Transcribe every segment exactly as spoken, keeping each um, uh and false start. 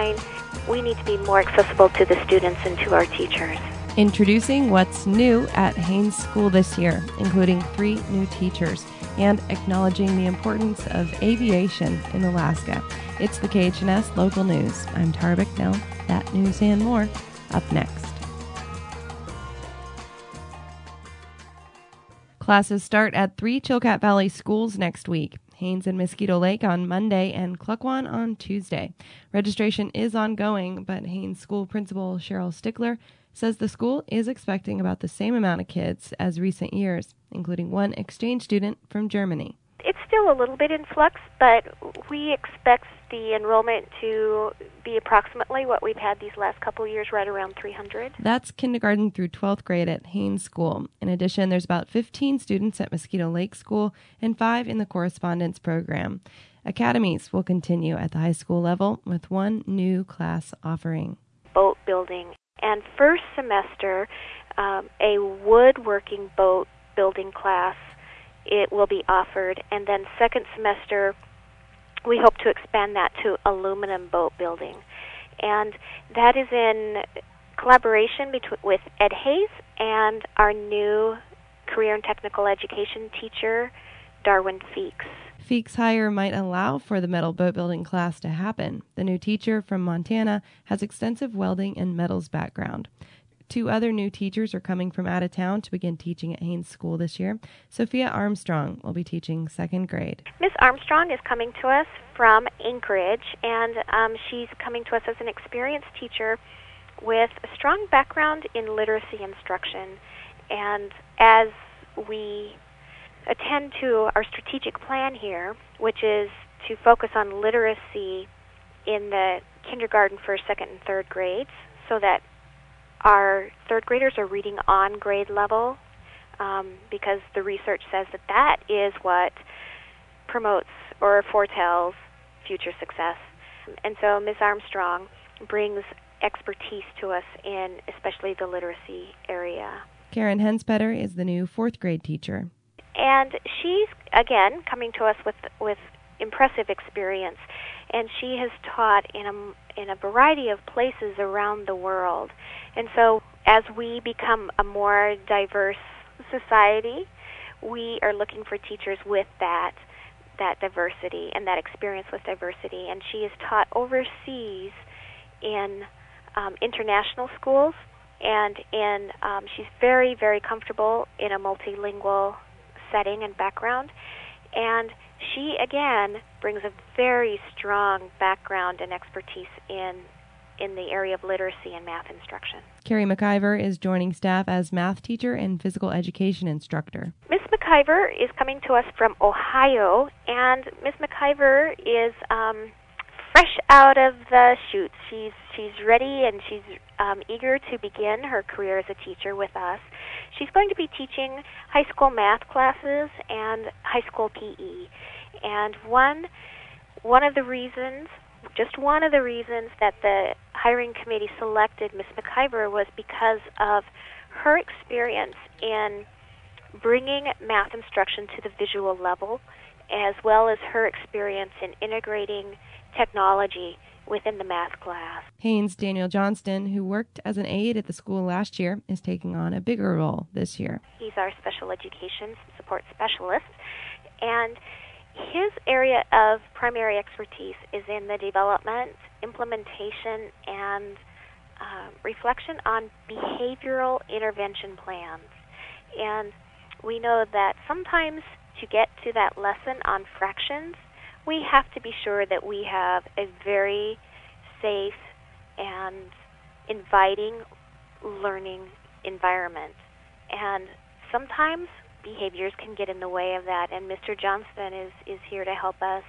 online. We need to be more accessible to the students and to our teachers. Introducing what's new at Haines School this year, including three new teachers, and acknowledging the importance of aviation in Alaska. It's the K H N S Local News. I'm Tara Bicknell. That news and more up next. Classes start at three Chilkat Valley schools next week. Haines and Mosquito Lake on Monday and Cluckwan on Tuesday. Registration is ongoing, but Haines School Principal Cheryl Stickler says the school is expecting about the same amount of kids as recent years, including one exchange student from Germany. It's still a little bit in flux, but we expect the enrollment to be approximately what we've had these last couple of years, right around three hundred. That's kindergarten through twelfth grade at Haines School. In addition, there's about fifteen students at Mosquito Lake School and five in the correspondence program. Academies will continue at the high school level with one new class offering. Boat building. And first semester, um, a woodworking boat building class, it will be offered. And then second semester, we hope to expand that to aluminum boat building. And that is in collaboration between, with Ed Hayes and our new career and technical education teacher, Darwin Feeks. Feeks' hire might allow for the metal boat building class to happen. The new teacher from Montana has extensive welding and metals background. Two other new teachers are coming from out of town to begin teaching at Haines School this year. Sophia Armstrong will be teaching second grade. Miss Armstrong is coming to us from Anchorage, and um, she's coming to us as an experienced teacher with a strong background in literacy instruction. And as we attend to our strategic plan here, which is to focus on literacy in the kindergarten, first, second, and third grades, so that our third graders are reading on grade level, um, because the research says that that is what promotes or foretells future success. And so Miz Armstrong brings expertise to us in especially the literacy area. Karen Henspetter is the new fourth grade teacher. And she's, again, coming to us with with impressive experience. And she has taught in a, in a variety of places around the world. And so as we become a more diverse society, we are looking for teachers with that that diversity and that experience with diversity. And she is taught overseas in um, international schools, and in um, she's very, very comfortable in a multilingual setting and background. And she, again, brings a very strong background and expertise in in the area of literacy and math instruction. Carrie McIver is joining staff as math teacher and physical education instructor. Miss McIver is coming to us from Ohio, and Miss McIver is um, fresh out of the chute. She's she's ready and she's um, eager to begin her career as a teacher with us. She's going to be teaching high school math classes and high school P E. And one one of the reasons, just one of the reasons that the hiring committee selected Miss McIver was because of her experience in bringing math instruction to the visual level, as well as her experience in integrating technology within the math class. Haines Daniel Johnston, who worked as an aide at the school last year, is taking on a bigger role this year. He's our special education support specialist, and his area of primary expertise is in the development, implementation, and uh, reflection on behavioral intervention plans. And we know that sometimes to get to that lesson on fractions, we have to be sure that we have a very safe and inviting learning environment. And sometimes behaviors can get in the way of that, and Mister Johnston is, is here to help us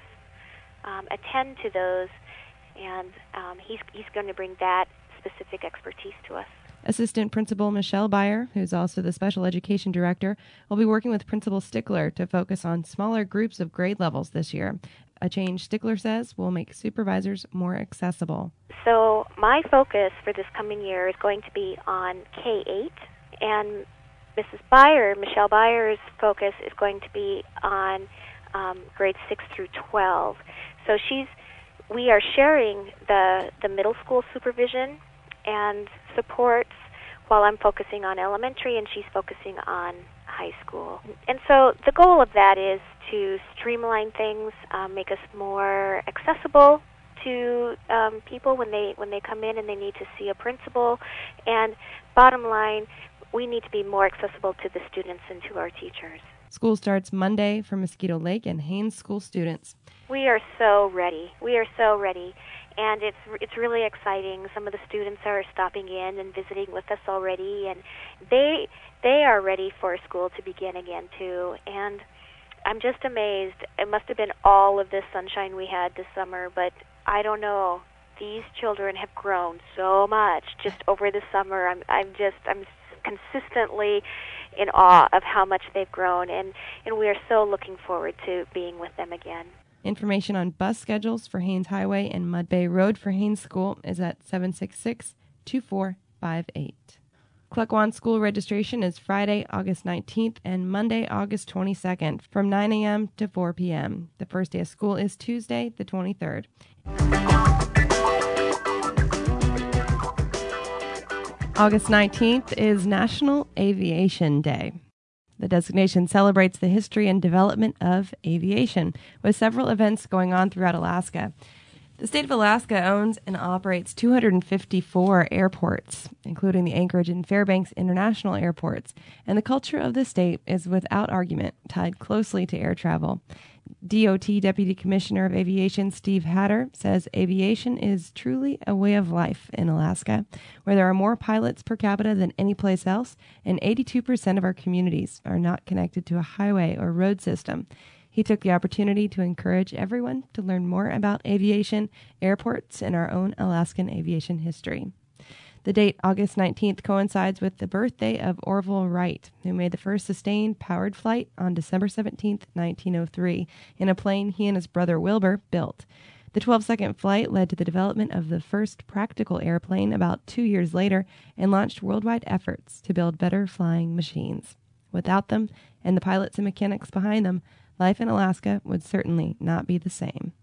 um, attend to those, and um, he's, he's going to bring that specific expertise to us. Assistant Principal Michelle Beyer, who's also the Special Education Director, will be working with Principal Stickler to focus on smaller groups of grade levels this year. A change, Stickler says, will make supervisors more accessible. So my focus for this coming year is going to be on K eight, and Missus Beyer, Michelle Beyer's focus is going to be on um, grades six through twelve. So she's we are sharing the, the middle school supervision and supports while I'm focusing on elementary and she's focusing on high school. And so the goal of that is to streamline things, um, make us more accessible to um, people when they when they come in and they need to see a principal. And bottom line, we need to be more accessible to the students and to our teachers. School starts Monday for Mosquito Lake and Haines School students. We are so ready. We are so ready. And it's it's really exciting. Some of the students are stopping in and visiting with us already, and they they are ready for school to begin again too. And I'm just amazed. It must have been all of this sunshine we had this summer, but I don't know. These children have grown so much just over the summer. I'm I'm just I'm consistently in awe of how much they've grown, and, and we are so looking forward to being with them again. Information on bus schedules for Haines Highway and Mud Bay Road for Haines School is at seven six six, two four five eight. Cluckwan School registration is Friday, August nineteenth and Monday, August twenty-second from nine a.m. to four p.m. The first day of school is Tuesday, the twenty-third. August nineteenth is National Aviation Day. The designation celebrates the history and development of aviation, with several events going on throughout Alaska. The state of Alaska owns and operates two hundred fifty-four airports, including the Anchorage and Fairbanks International Airports, and the culture of the state is without argument tied closely to air travel. D O T Deputy Commissioner of Aviation Steve Hatter says aviation is truly a way of life in Alaska, where there are more pilots per capita than any place else, and eighty-two percent of our communities are not connected to a highway or road system. He took the opportunity to encourage everyone to learn more about aviation, airports, and our own Alaskan aviation history. The date, August nineteenth, coincides with the birthday of Orville Wright, who made the first sustained powered flight on December seventeenth, nineteen oh three, in a plane he and his brother Wilbur built. The twelve-second flight led to the development of the first practical airplane about two years later and launched worldwide efforts to build better flying machines. Without them, and the pilots and mechanics behind them, life in Alaska would certainly not be the same.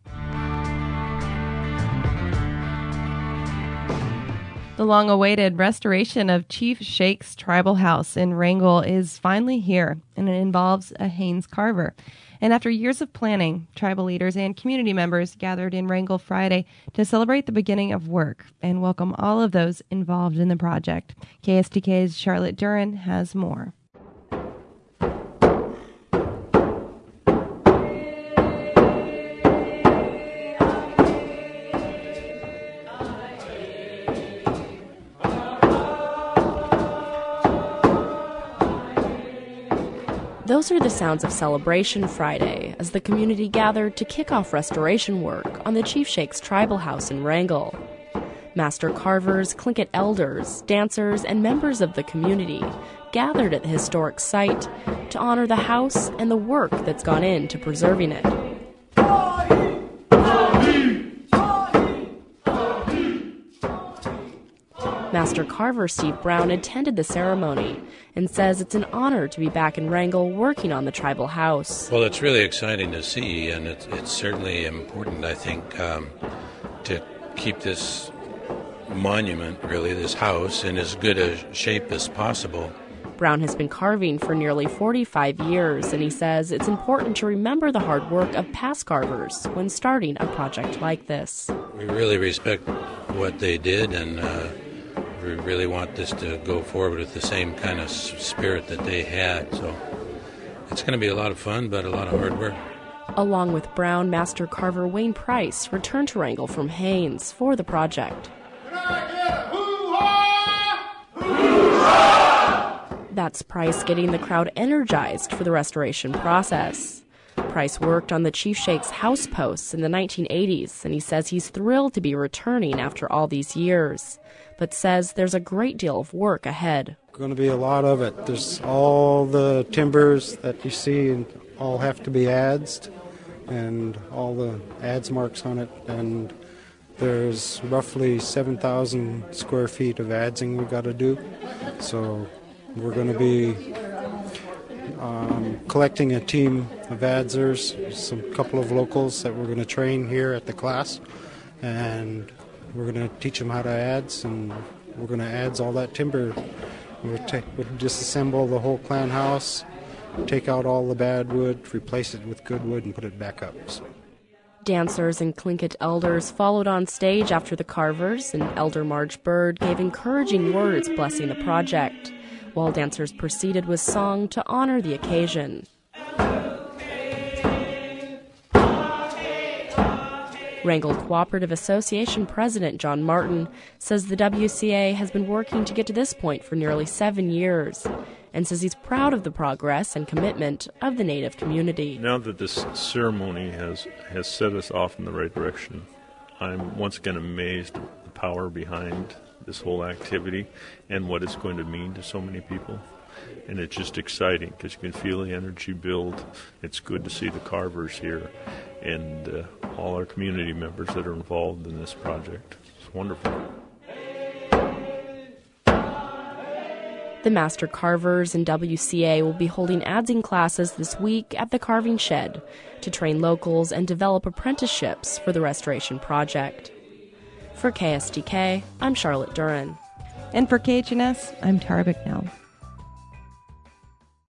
The long-awaited restoration of Chief Shake's tribal house in Wrangell is finally here, and it involves a Haines carver. And after years of planning, tribal leaders and community members gathered in Wrangell Friday to celebrate the beginning of work and welcome all of those involved in the project. K S T K's Charlotte Duran has more. Those are the sounds of Celebration Friday as the community gathered to kick off restoration work on the Chief Shake's tribal house in Wrangell. Master carvers, Tlingit elders, dancers, and members of the community gathered at the historic site to honor the house and the work that's gone into preserving it. Master carver Steve Brown attended the ceremony and says it's an honor to be back in Wrangell working on the tribal house. Well, it's really exciting to see, and it's, it's certainly important, I think, um, to keep this monument, really, this house, in as good a shape as possible. Brown has been carving for nearly forty-five years, and he says it's important to remember the hard work of past carvers when starting a project like this. We really respect what they did, and uh, we really want this to go forward with the same kind of spirit that they had. So it's going to be a lot of fun, but a lot of hard work. Along with Brown, master carver Wayne Price returned to Wrangell from Haines for the project. That's Price getting the crowd energized for the restoration process. Price worked on the Chief Shake's house posts in the nineteen eighties, and he says he's thrilled to be returning after all these years, but says there's a great deal of work ahead. Going to be a lot of it. There's all the timbers that you see and all have to be adzed, and all the adze marks on it, and there's roughly seven thousand square feet of adzing we got to do. So we're going to be um, collecting a team of adzers, some couple of locals that we're going to train here at the class, and we're going to teach them how to adze, and we're going to adze all that timber. We'll, take, we'll disassemble the whole clan house, take out all the bad wood, replace it with good wood, and put it back up. So. Dancers and Tlingit elders followed on stage after the carvers, and Elder Marge Bird gave encouraging words blessing the project, while dancers proceeded with song to honor the occasion. Wrangell Cooperative Association President John Martin says the W C A has been working to get to this point for nearly seven years, and says he's proud of the progress and commitment of the Native community. Now that this ceremony has, has set us off in the right direction, I'm once again amazed at the power behind this whole activity and what it's going to mean to so many people. And it's just exciting because you can feel the energy build. It's good to see the carvers here and uh, all our community members that are involved in this project. It's wonderful. The master carvers and W C A will be holding adzing classes this week at the Carving Shed to train locals and develop apprenticeships for the restoration project. For K S D K, I'm Charlotte Duran. And for K H N S, I'm Tara Bicknell.